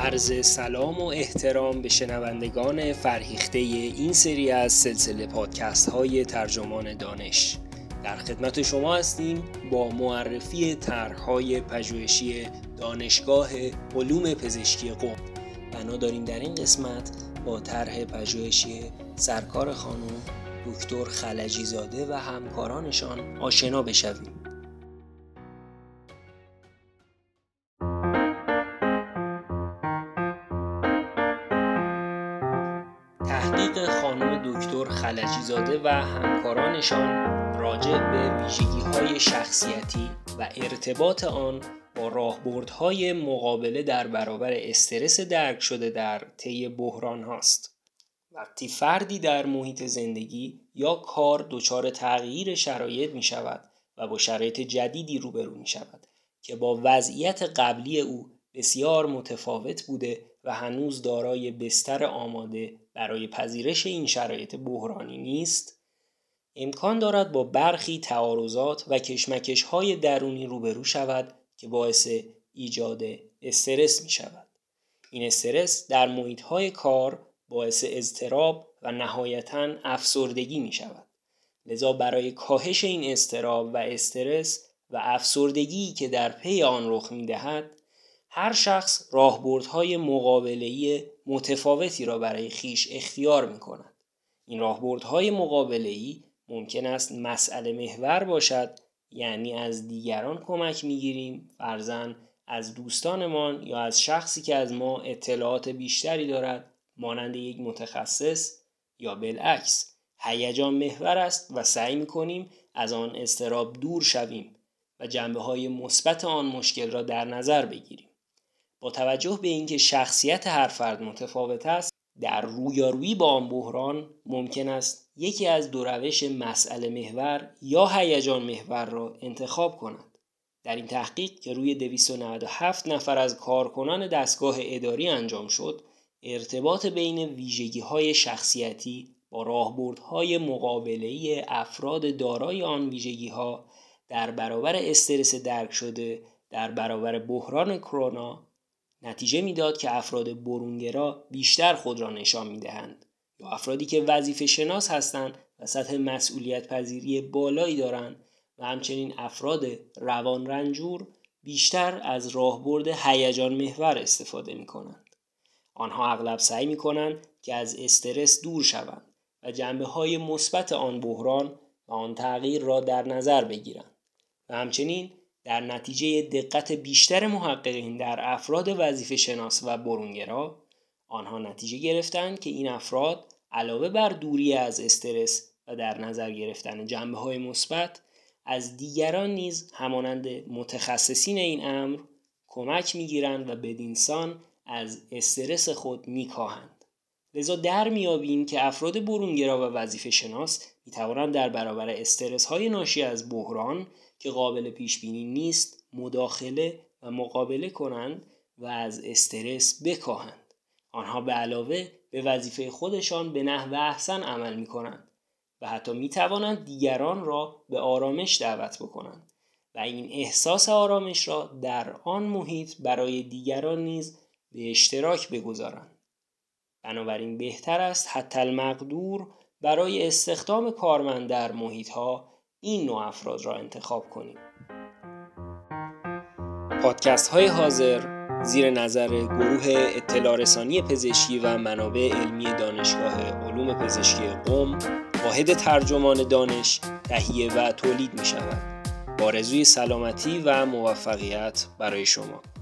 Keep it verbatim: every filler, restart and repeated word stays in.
عرض سلام و احترام به شنوندگان فرهیخته این سری از سلسله پادکست های ترجمان دانش. در خدمت شما هستیم با معرفی طرح‌های پژوهشی دانشگاه علوم پزشکی قم. بنا داریم در این قسمت با طرح پژوهشی سرکار خانم دکتر خلجی زاده و همکارانشان آشنا بشویم. تحقیق خانم دکتر خلجی زاده و همکارانشان راجع به ویژگی‌های شخصیتی و ارتباط آن با راهبردهای مقابله در برابر استرس درک شده در طی بحران هاست. وقتی فردی در محیط زندگی یا کار دچار تغییر شرایط می شود و با شرایط جدیدی روبرو می شود که با وضعیت قبلی او بسیار متفاوت بوده و هنوز دارای بستر آماده برای پذیرش این شرایط بحرانی نیست، امکان دارد با برخی تعارضات و کشمکش‌های درونی روبرو شود که باعث ایجاد استرس می شود. این استرس در محیط‌های کار باعث اضطراب و نهایتاً افسردگی می شود. لذا برای کاهش این اضطراب و استرس و افسردگی که در پی آن رخ می دهد، هر شخص راهبردهای مقابله‌ای متفاوتی را برای خویش اختیار می کند. این راهبردهای مقابله‌ای ممکن است مسئله محور باشد، یعنی از دیگران کمک می گیریم، فرضاً از دوستانمان یا از شخصی که از ما اطلاعات بیشتری دارد مانند یک متخصص، یا بالعکس هیجان محور است و سعی می کنیم از آن اضطراب دور شویم و جنبه‌های مثبت آن مشکل را در نظر بگیریم. با توجه به اینکه شخصیت هر فرد متفاوت است، در رویارویی با آن بحران ممکن است یکی از دو روش مسئله محور یا هیجان محور را انتخاب کند. در این تحقیق که روی دویست و نود و هفت نفر از کارکنان دستگاه اداری انجام شد، ارتباط بین ویژگی‌های شخصیتی با راهبردهای مقابله‌ای افراد دارای آن ویژگی‌ها در برابر استرس درک شده در برابر بحران کرونا نتیجه میداد که افراد برونگرا بیشتر خود را نشان میدهند، یا افرادی که وظیفه شناس هستند و سطح مسئولیت پذیری بالایی دارند و همچنین افراد روان رنجور بیشتر از راهبرد هیجان محور استفاده می کنند. آنها اغلب سعی می کنند که از استرس دور شوند و جنبه‌های مثبت آن بحران و آن تغییر را در نظر بگیرند و همچنین در نتیجه دقت بیشتر محققین در افراد وظیفه شناس و برونگرا، آنها نتیجه گرفتند که این افراد علاوه بر دوری از استرس و در نظر گرفتن جنبه‌های مثبت، از دیگران نیز همانند متخصصین این امر کمک می‌گیرند و بدینسان از استرس خود می‌کاهند. لذا در می‌یابیم که افراد برونگرا و وظیفه شناس می‌توانند در برابر استرس‌های ناشی از بحران که قابل پیش بینی نیست مداخله و مقابله کنند و از استرس بکاهند. آنها به علاوه به وظیفه خودشان به نحو احسن عمل می کنند و حتی می توانند دیگران را به آرامش دعوت بکنند و این احساس آرامش را در آن محیط برای دیگران نیز به اشتراک بگذارند. بنابراین بهتر است حتی المقدور برای استخدام کارمند در محیط‌ها این نوع افراد را انتخاب کنیم. پادکست های حاضر زیر نظر گروه اطلاع رسانی پزشکی و منابع علمی دانشگاه علوم پزشکی قم، واحد ترجمان دانش، تهیه و تولید می شود. با آرزوی سلامتی و موفقیت برای شما.